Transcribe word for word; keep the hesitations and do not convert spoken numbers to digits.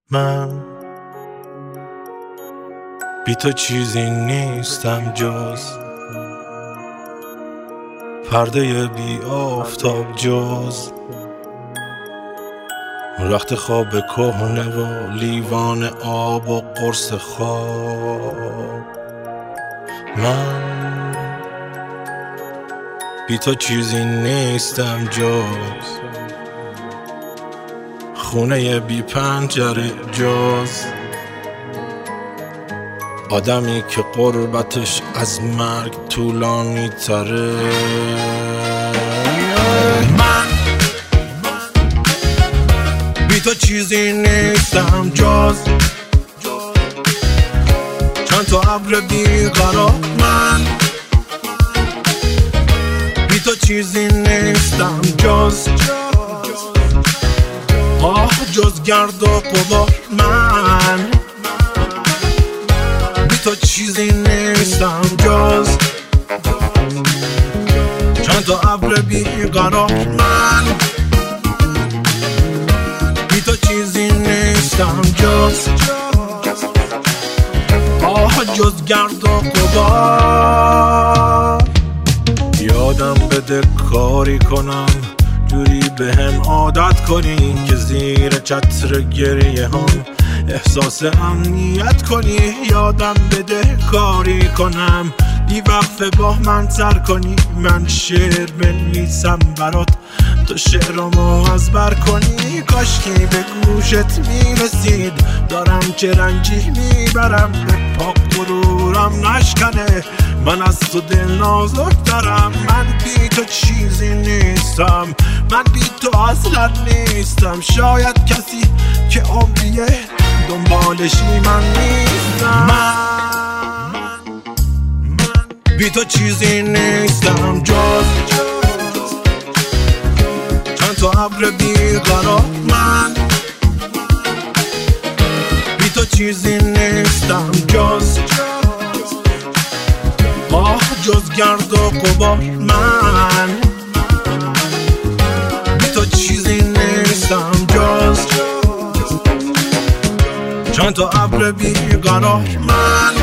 من بی تو چیزی نیستم جز پرده بی آفتاب، جز رخت خواب کهنه و لیوان آب و قرص خواب. من بی تو چیزی نیستم جز خونه بی پنجره، جز آدمی که قربتش از مرگ طولانی تره. من بی تو چیزی نیستم جز چند تا ابر بیقرار. من بی تو چیزی نیستم جز آه جز گرد و غبار. من بی تو چیزی نیستم جز چند تا ابر بیقرار. من بی تو چیزی نیستم جز آه جز گرد و غبار. یادم بده کاری کنم جوری به هم عادت کنی که زیر چتر گریه هم احساس امنیت کنی. یادم بده کاری کنم بی وقفه با من سر کنی. من شعر بنویسم برات تو شعرامو از بر کنی. کاشکی به گوشت میرسید دارم چه رنجی میبرم به پاک غرورم نشکنه. من از تو دل نازک دارم. من بی تو چیزی نیستم. من بی تو اصلا نیستم. شاید کسی که عمریه دنبالشی من نیستم. من بی تو چیزی نیستم جز چند تا ابر بیقرار. من بی تو چیزی نیستم جز آه جز گرد و غبار. من بی تو چیزی نیستم جز چند تا ابر بیقرار. من